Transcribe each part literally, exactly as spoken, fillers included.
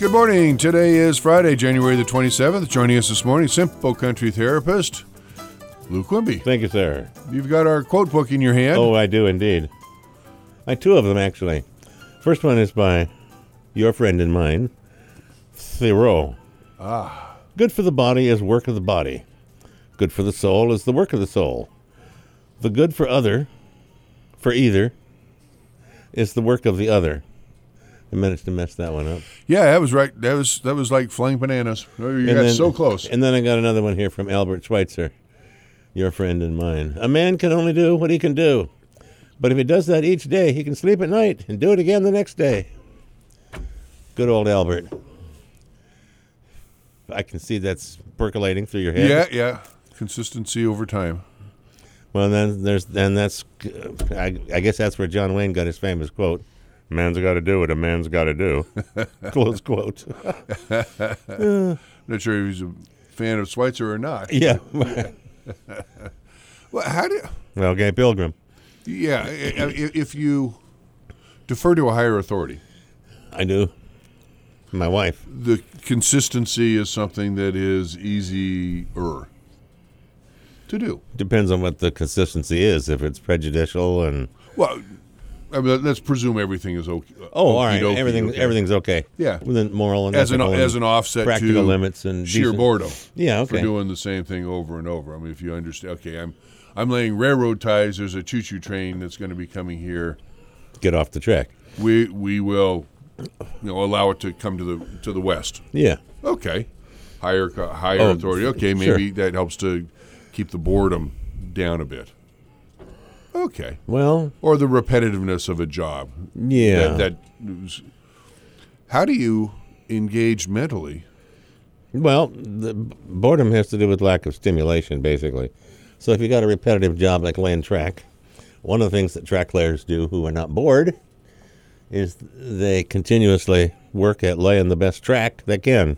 Good morning. Today is Friday, January the twenty-seventh. Joining us this morning, Simple Country therapist, Lou Quimby. Thank you, sir. You've got our quote book in your hand. Oh, I do indeed. I have two of them, actually. First one is by your friend and mine, Thoreau. Ah. Good for the body is work of the body. Good for the soul is the work of the soul. The good for other, for either, is the work of the other. I managed to mess that one up. Yeah, that was right. That was that was like flying bananas. Oh, you And got then- so close. And then I got another one here from Albert Schweitzer, your friend and mine. A man can only do what he can do. But if he does that each day, he can sleep at night and do it again the next day. Good old Albert. I can see that's percolating through your head. Yeah, yeah. Consistency over time. Well, then there's then that's I, I guess that's where John Wayne got his famous quote: "Man's got to do what a man's got to do." Close quote. Not sure if he's a fan of Schweitzer or not. Yeah. Well, how do? Well, Gay Pilgrim. Yeah, i- i- if you defer to a higher authority, I do. My wife. the consistency is something that is easier to do. Depends on what the consistency is. If it's prejudicial and Well, I mean, let's presume everything is okay. oh, all right, Okey-dokey, everything okay. everything's okay. Yeah. Within moral and as an ethical as and an offset practical to limits and sheer decent- boredom. Yeah, For okay. doing the same thing over and over. I mean, if you understand, okay, I'm I'm laying railroad ties. There's a choo-choo train that's going to be coming here. Get off the track. We we will, you know, allow it to come to the to the west. Yeah. Okay, higher co- higher Oh, authority. Okay, sure. maybe that helps to keep the boredom down a bit. Okay, Well, or the repetitiveness of a job. yeah. That, that how do you engage mentally? Well, the boredom has to do with lack of stimulation, basically. So if you got a repetitive job like laying track, one of the things that track layers do who are not bored is they continuously work at laying the best track they can.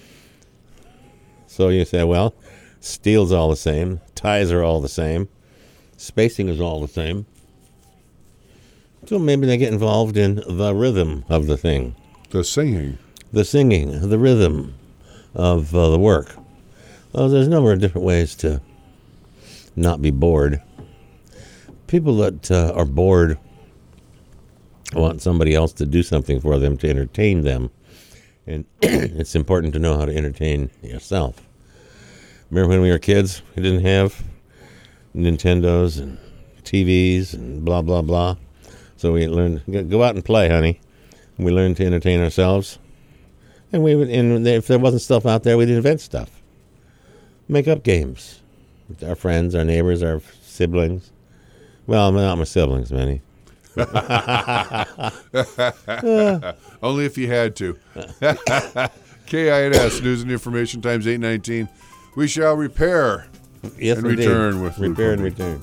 So you say, well, steel's all the same, ties are all the same, spacing is all the same. So maybe they get involved in the rhythm of the thing, The singing. the singing, the rhythm of uh, the work. Well, there's a number of different ways to not be bored. People that uh, are bored want somebody else to do something for them to entertain them. And it's important to know how to entertain yourself. Remember when we were kids, we didn't have Nintendos and T Vs and blah, blah, blah. So we learned, go out and play, honey. And we learned to entertain ourselves. And we would, and if there wasn't stuff out there, we'd invent stuff. Make up games. With our friends, our neighbors, our siblings. Well, not my siblings, Manny. Only if you had to. K I N S, News and Information Times eight nineteen. We shall repair Yes, and indeed. return with Lou Repair and Quimby. return.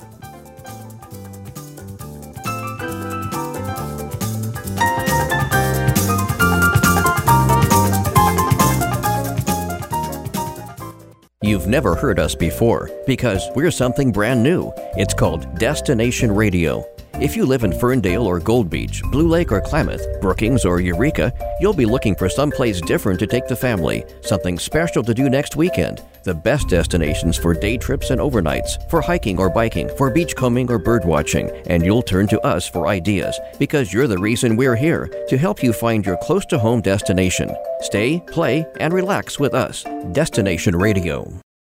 You've never heard us before because we're something brand new. It's called Destination Radio. If you live in Ferndale or Gold Beach, Blue Lake or Klamath, Brookings or Eureka, you'll be looking for someplace different to take the family, something special to do next weekend. The best destinations for day trips and overnights, for hiking or biking, for beachcombing or birdwatching, and you'll turn to us for ideas because you're the reason we're here, to help you find your close-to-home destination. Stay, play, and relax with us. Destination Radio.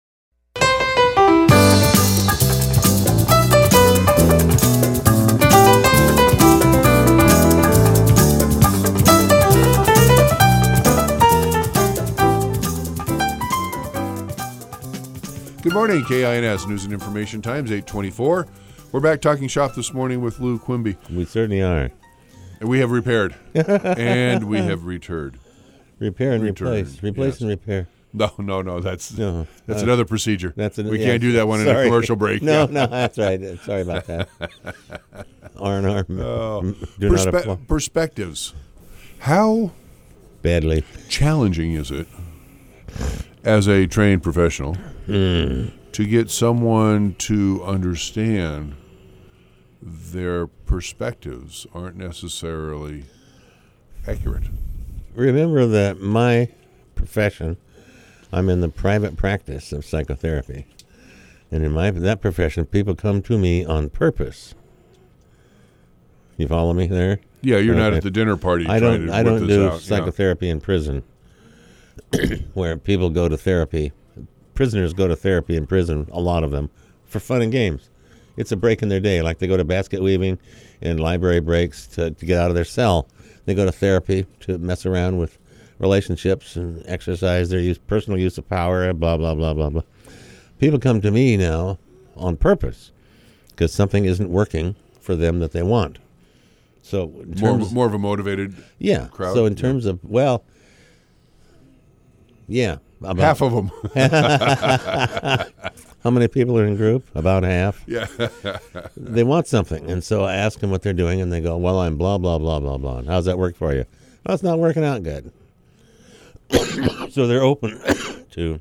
Good morning, K I N S, News and Information Times eight twenty-four. We're back talking shop this morning with Lou Quimby. We certainly are. And we have repaired. and we have returned. Repair and Return, replace. Replace yes. and repair. No, no, no. That's No, that's uh, another procedure. That's an, we yeah, can't do that one in a sorry. commercial break. No, Yeah. no, that's right. Sorry about that. R and R. Oh. Do not Perspe- apply. perspectives. How Badly. challenging is it as a trained professional Mm. to get someone to understand their perspectives aren't necessarily accurate? remember that my profession, I'm in the private practice of psychotherapy. And in my that profession, people come to me on purpose. You follow me there? Yeah, you're okay. not at the dinner party. I don't. To I don't do out. psychotherapy yeah. in prison, where people go to therapy. Prisoners go to therapy in prison. A lot of them for fun and games. It's a break in their day. Like they go to basket weaving and library breaks to, to get out of their cell. They go to therapy to mess around with relationships and exercise their use, personal use of power. Blah blah blah blah blah. People come to me now on purpose because something isn't working for them that they want. So in terms, more, more of a motivated yeah. crowd? So in terms yeah. of, well, yeah. About, half of them. How many people are in group? About half. Yeah. They want something. And so I ask them what they're doing, and they go, well, I'm blah, blah, blah, blah, blah. And how's that work for you? Well, it's not working out good. So they're open to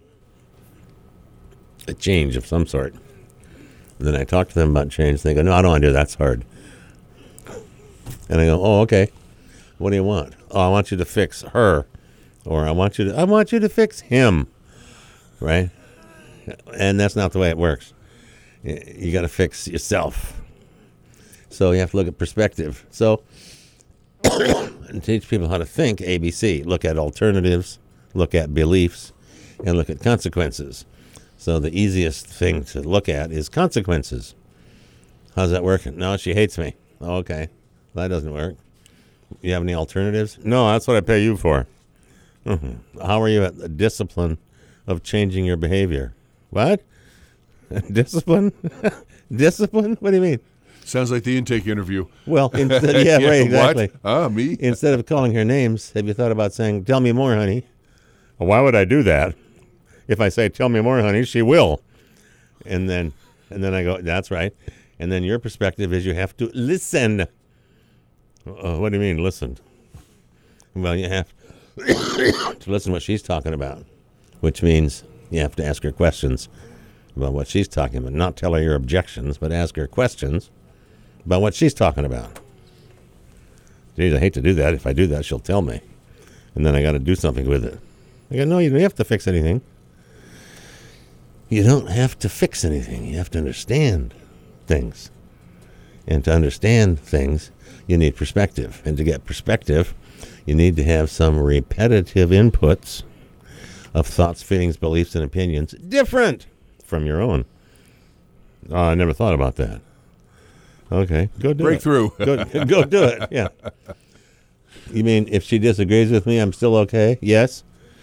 a change of some sort. And then I talk to them about change. They go, no, I don't want to do that. That's hard. And I go, oh, okay. What do you want? Oh, I want you to fix her. Or I want you to I want you to fix him. Right? And that's not the way it works. You got to fix yourself. So you have to look at perspective. So and teach people how to think, A B C. Look at alternatives, look at beliefs, and look at consequences. So the easiest thing to look at is consequences. How's that working? No, she hates me. Oh, okay. That doesn't work. You have any alternatives? No, that's what I pay you for. Mm-hmm. How are you at the discipline of changing your behavior? What? Discipline? Discipline? What do you mean? Sounds like the intake interview. Well, instead, yeah, right, exactly. What? Ah, me? Instead of calling her names, have you thought about saying, tell me more, honey? Well, why would I do that? If I say, tell me more, honey, she will. And then and then I go, that's right. And then your perspective is you have to listen. Uh, what do you mean, listen? Well, you have to listen to what she's talking about, which means you have to ask her questions about what she's talking about. Not tell her your objections, but ask her questions about what she's talking about. Geez, I hate to do that. If I do that, she'll tell me. And then I got to do something with it. I go, no, you don't have to fix anything. You don't have to fix anything. You have to understand things. And to understand things, you need perspective. And to get perspective, you need to have some repetitive inputs of thoughts, feelings, beliefs, and opinions different from your own. Oh, I never thought about that. Okay, go do Breakthrough. it. Breakthrough. Go, go do it, yeah. You mean if she disagrees with me, I'm still okay? Yes?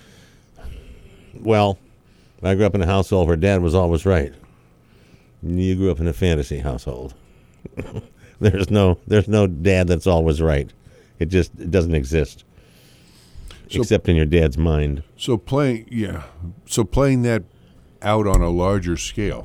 Well, I grew up in a household where dad was always right. You grew up in a fantasy household. There's no there's no dad that's always right. It just it doesn't exist. So, except in your dad's mind. So playing yeah. So playing that out on a larger scale.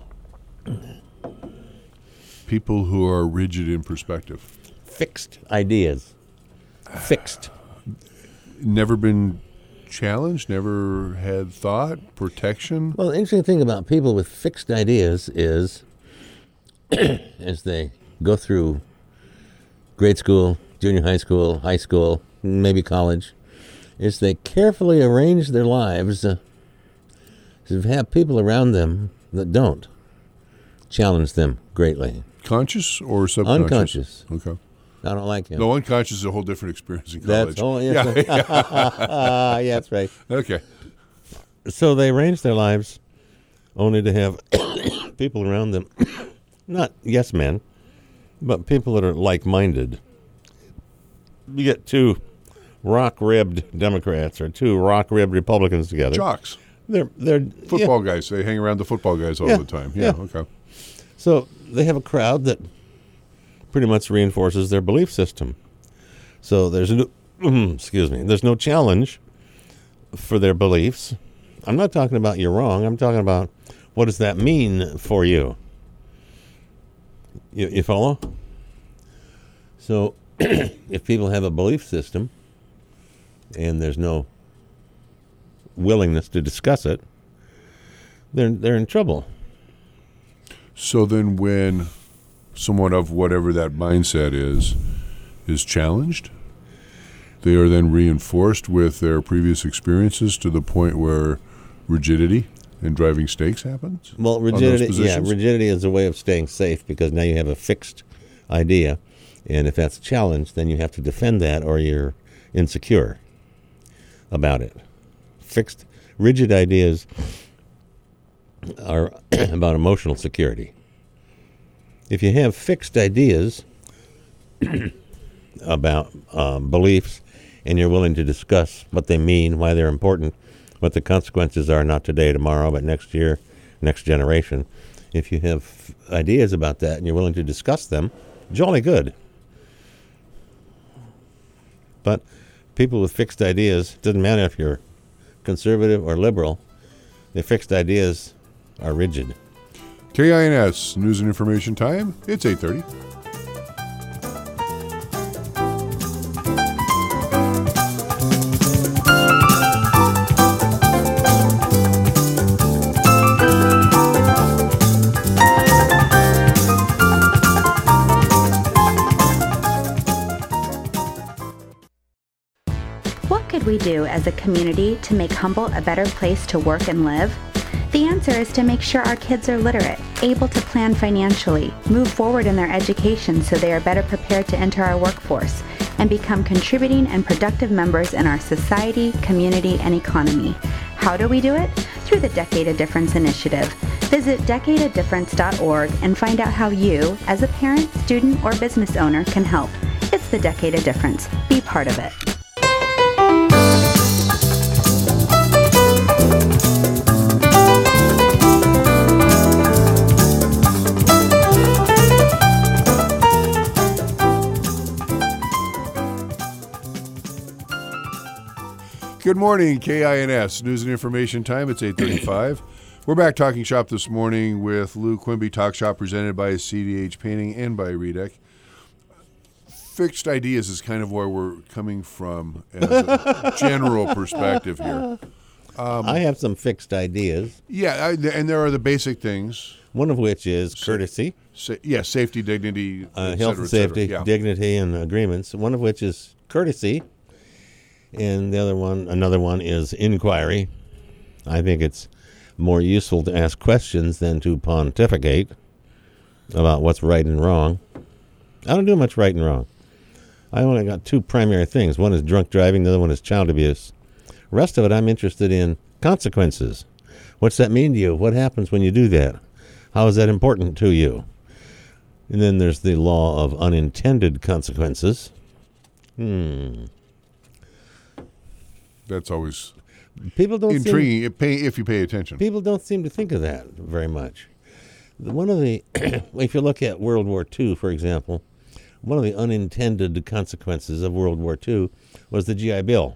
People who are rigid in perspective. Fixed ideas. Fixed. Never been challenged, never had thought, protection. Well, the interesting thing about people with fixed ideas is as they go through grade school, junior high school, high school, maybe college, is they carefully arrange their lives uh, to have people around them that don't challenge them greatly. Conscious or subconscious? Unconscious. Okay. I don't like him. No, unconscious is a whole different experience in college. That's oh, yes, yeah, yeah. yeah, that's right. Okay. So they arrange their lives only to have people around them, not yes men, but people that are like-minded. You get two rock-ribbed Democrats or two rock-ribbed Republicans together. Jocks. They're they're football yeah. guys. They hang around the football guys all yeah. the time. Yeah, yeah. Okay. So they have a crowd that pretty much reinforces their belief system. So there's no, excuse me, there's no challenge for their beliefs. I'm not talking about you're wrong. I'm talking about what does that mean for you? You, you follow? So if people have a belief system and there's no willingness to discuss it, they're they're in trouble. So then when someone of whatever that mindset is is challenged, They are then reinforced with their previous experiences to the point where rigidity and driving stakes happens? Well, rigidity, yeah, rigidity is a way of staying safe because now you have a fixed idea, and if that's challenged, then you have to defend that or you're insecure about it. Fixed, rigid ideas are about emotional security. If you have fixed ideas about um, beliefs and you're willing to discuss what they mean, why they're important, what the consequences are, not today, tomorrow, but next year, next generation. If you have ideas about that and you're willing to discuss them, jolly good. But people with fixed ideas, doesn't matter if you're conservative or liberal, their fixed ideas are rigid. K I N S, News and Information Time. It's eight thirty. What could we do as a community to make Humble a better place to work and live? The answer is to make sure our kids are literate, able to plan financially, move forward in their education so they are better prepared to enter our workforce, and become contributing and productive members in our society, community, and economy. How do we do it? Through the Decade of Difference initiative. Visit decade of difference dot org and find out how you, as a parent, student, or business owner, can help. It's the Decade of Difference. Be part of it. Good morning, K I N S, News and Information Time. It's eight thirty-five. We're back talking shop this morning with Lou Quimby, Talk Shop, presented by C D H Painting and by Redec. Fixed ideas is kind of where we're coming from as a general perspective here. Um, I have some fixed ideas. Yeah, I, and there are the basic things. One of which is courtesy. Sa- yeah, safety, dignity, uh, et health cetera, and safety, et cetera. Yeah. dignity, and agreements. One of which is courtesy. And the other one, another one is inquiry. I think it's more useful to ask questions than to pontificate about what's right and wrong. I don't do much right and wrong. I only got two primary things. One is drunk driving, the other one is child abuse. The rest of it, I'm interested in consequences. What's that mean to you? What happens when you do that? How is that important to you? And then there's the law of unintended consequences. Hmm. That's always People don't intriguing seem, if, pay, if you pay attention. People don't seem to think of that very much. One of the, if you look at World War Two, for example, one of the unintended consequences of World War Two was the G I Bill.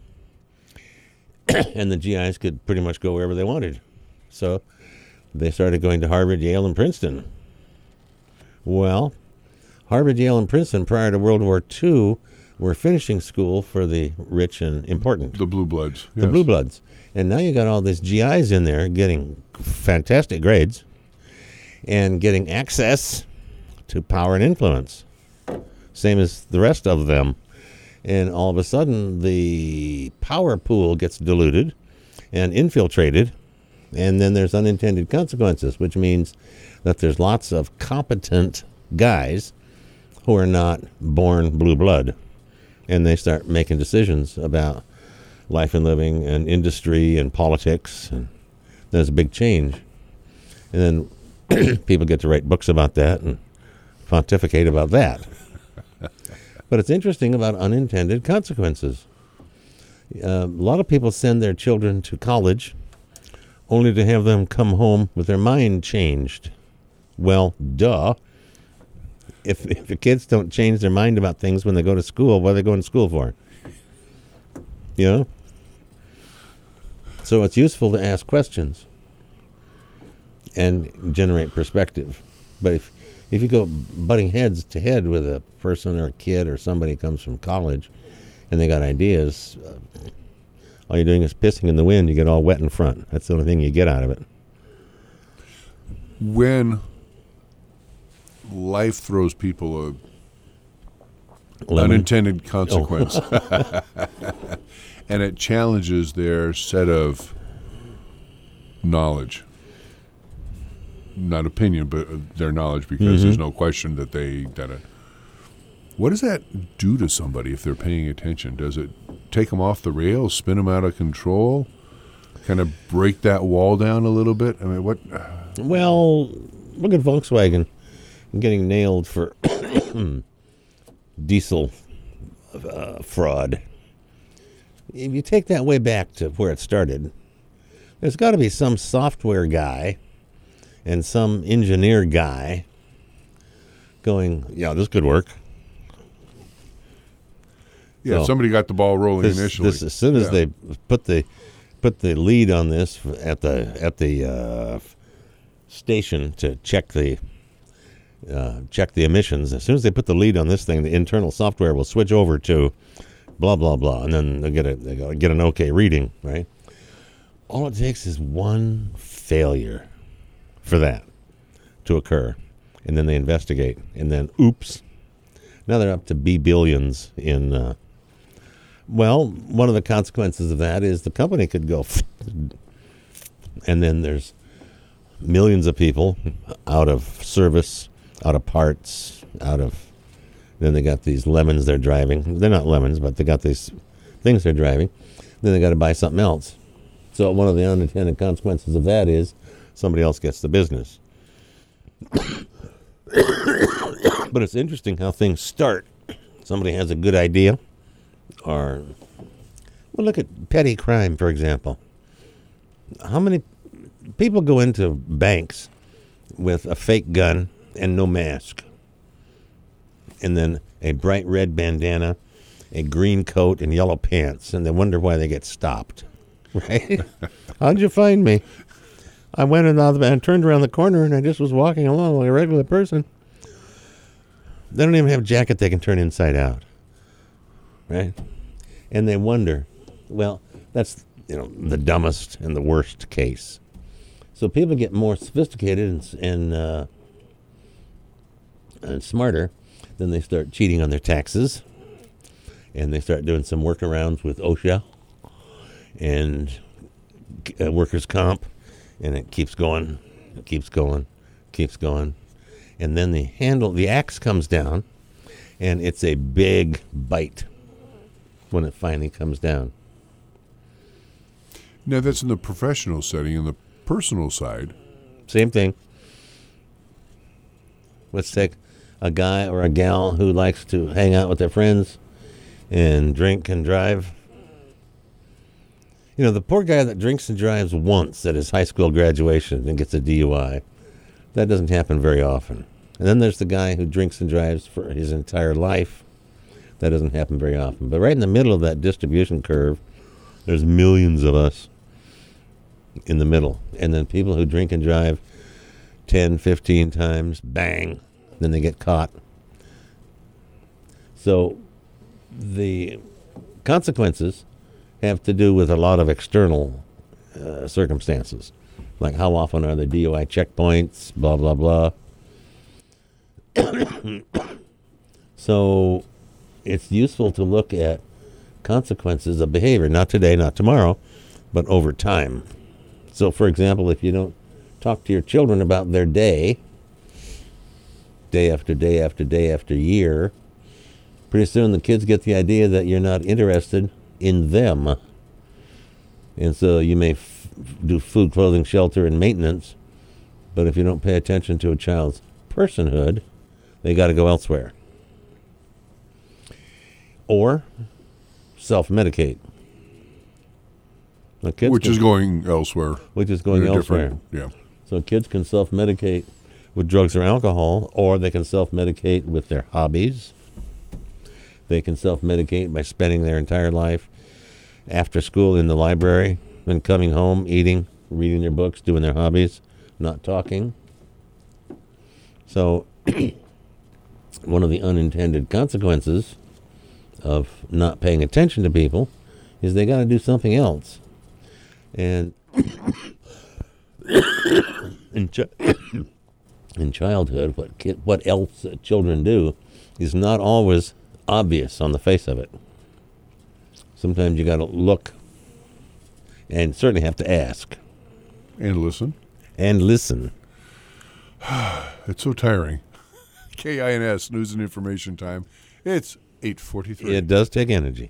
And the G Is could pretty much go wherever they wanted. So they started going to Harvard, Yale, and Princeton. Well, Harvard, Yale, and Princeton prior to World War Two were finishing school for the rich and important. The blue bloods. The yes. blue bloods. And now you got all these G Is in there getting fantastic grades and getting access to power and influence, same as the rest of them. And all of a sudden, the power pool gets diluted and infiltrated, and then there's unintended consequences, which means that there's lots of competent guys who are not born blue blood. And they start making decisions about life and living and industry and politics. And there's a big change. And then people get to write books about that and pontificate about that. But it's interesting about unintended consequences. Uh, a lot of people send their children to college only to have them come home with their mind changed. Well, duh. If if the kids don't change their mind about things when they go to school, what are they going to school for? You know? So it's useful to ask questions and generate perspective. But if if you go butting heads to head with a person or a kid or somebody who comes from college and they got ideas, uh, all you're doing is pissing in the wind. You get all wet in front. That's the only thing you get out of it. When life throws people Lemon. unintended consequence. Oh. And it challenges their set of knowledge. Not opinion, but their knowledge, because mm-hmm. there's no question that they did it. What does that do to somebody if they're paying attention? Does it take them off the rails, spin them out of control, kind of break that wall down a little bit? I mean, what? Well, look at Volkswagen getting nailed for diesel uh, fraud. If you take that way back to where it started, there's got to be some software guy and some engineer guy going, yeah, this could work. Yeah, so somebody got the ball rolling this, initially. This, as soon as yeah. they put the put the lead on this at the at the uh, station to check the uh, check the emissions, as soon as they put the lead on this thing, the internal software will switch over to blah blah blah, and then they'll get a they get an okay reading, right? All it takes is one failure for that to occur, and then they investigate, and then oops, now they're up to B billions in. Uh, well, one of the consequences of that is the company could go, and then there's millions of people out of service, out of parts, out of. Then they got these lemons they're driving. They're not lemons, but they got these things they're driving. Then they got to buy something else. So one of the unintended consequences of that is somebody else gets the business. But it's interesting how things start. Somebody has a good idea, or well, look at petty crime, for example. How many people go into banks with a fake gun and no mask, and then a bright red bandana, a green coat, and yellow pants, and they wonder why they get stopped? Right? How'd you find me? I went in the, and turned around the corner, and I just was walking along like a regular person. They don't even have a jacket they can turn inside out, right? And they wonder, well, that's you know the dumbest and the worst case. So people get more sophisticated and and, uh, and smarter. Then they start cheating on their taxes, and they start doing some workarounds with OSHA and uh, workers' comp, and it keeps going, it keeps going, keeps going. And then the handle, the axe comes down, and it's a big bite when it finally comes down. Now, that's in the professional setting. In the personal side, same thing. Let's take a guy or a gal who likes to hang out with their friends and drink and drive. You know, the poor guy that drinks and drives once at his high school graduation and gets a D U I, that doesn't happen very often. And then there's the guy who drinks and drives for his entire life. That doesn't happen very often. But right in the middle of that distribution curve, there's millions of us in the middle. And then people who drink and drive ten, fifteen times, bang, then they get caught. So the consequences have to do with a lot of external uh, circumstances, like how often are the D U I checkpoints, blah, blah, blah. So it's useful to look at consequences of behavior, not today, not tomorrow, but over time. So, for example, if you don't talk to your children about their day, day after day after day after year, pretty soon the kids get the idea that you're not interested in them. And so you may f- do food, clothing, shelter, and maintenance, but if you don't pay attention to a child's personhood, they got to go elsewhere. Or self-medicate. Which can, is going elsewhere. Which is going elsewhere. Yeah. So kids can self-medicate with drugs or alcohol, or they can self-medicate with their hobbies. They can self-medicate by spending their entire life after school in the library, then coming home, eating, reading their books, doing their hobbies, not talking. So one of the unintended consequences of not paying attention to people is they got to do something else. And in, ch- in childhood, what kid, what else children do is not always obvious on the face of it. Sometimes you got to look and certainly have to ask. And listen. And listen. It's so tiring. K I N S, News and Information Time. It's eight forty-three. It does take energy.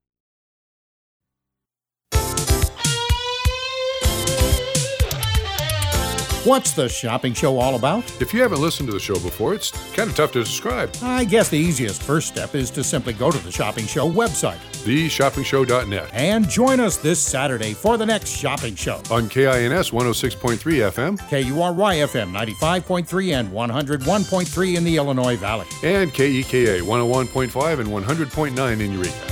What's the shopping show all about? If you haven't listened to the show before, it's kind of tough to describe. I guess the easiest first step is to simply go to the Shopping Show website. the shopping show dot net. And join us this Saturday for the next shopping show. On K I N S one oh six point three F M. K U R Y F M ninety-five point three and one oh one point three in the Illinois Valley. And K E K A one oh one point five and one hundred point nine in Eureka.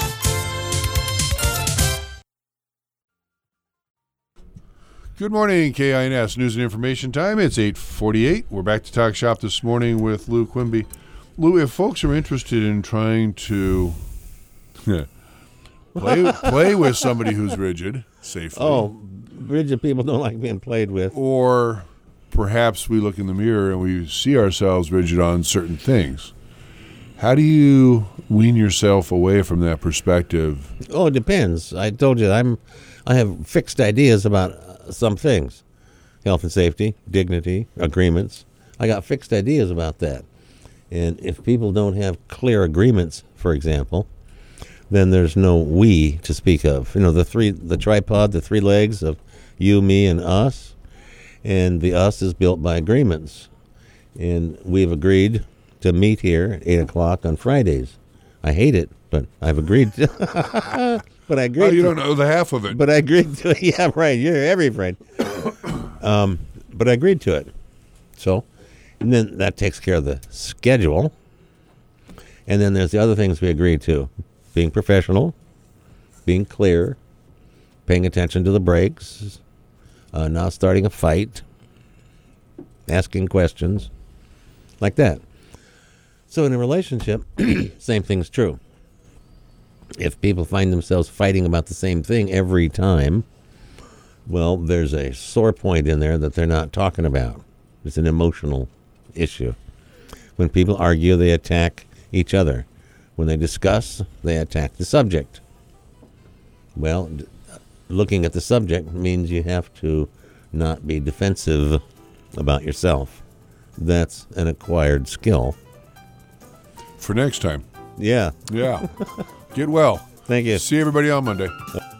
Good morning, K I N S News and Information Time. It's eight forty-eight. We're back to Talk Shop this morning with Lou Quimby. Lou, if folks are interested in trying to play play with somebody who's rigid safely. Oh, rigid people don't like being played with. Or perhaps we look in the mirror and we see ourselves rigid on certain things. How do you wean yourself away from that perspective? Oh, it depends. I told you I'm I have fixed ideas about some things. Health and safety, dignity, agreements. I got fixed ideas about that. And if people don't have clear agreements, for example, then there's no we to speak of. You know, the three the tripod, the three legs of you, me, and us. And the us is built by agreements. And we've agreed to meet here at eight o'clock on Fridays. I hate it, but I've agreed to But I agreed. Oh, you to, don't know the half of it. But I agreed to it. Yeah, right. You're every friend. um, but I agreed to it. So, and then that takes care of the schedule. And then there's the other things we agreed to: being professional, being clear, paying attention to the breaks, uh, not starting a fight, asking questions, like that. So in a relationship, same thing's true. If people find themselves fighting about the same thing every time, well, there's a sore point in there that they're not talking about. It's an emotional issue. When people argue, they attack each other. When they discuss, they attack the subject. Well, d- looking at the subject means you have to not be defensive about yourself. That's an acquired skill. For next time. Yeah. Yeah. Get well. Thank you. See everybody on Monday.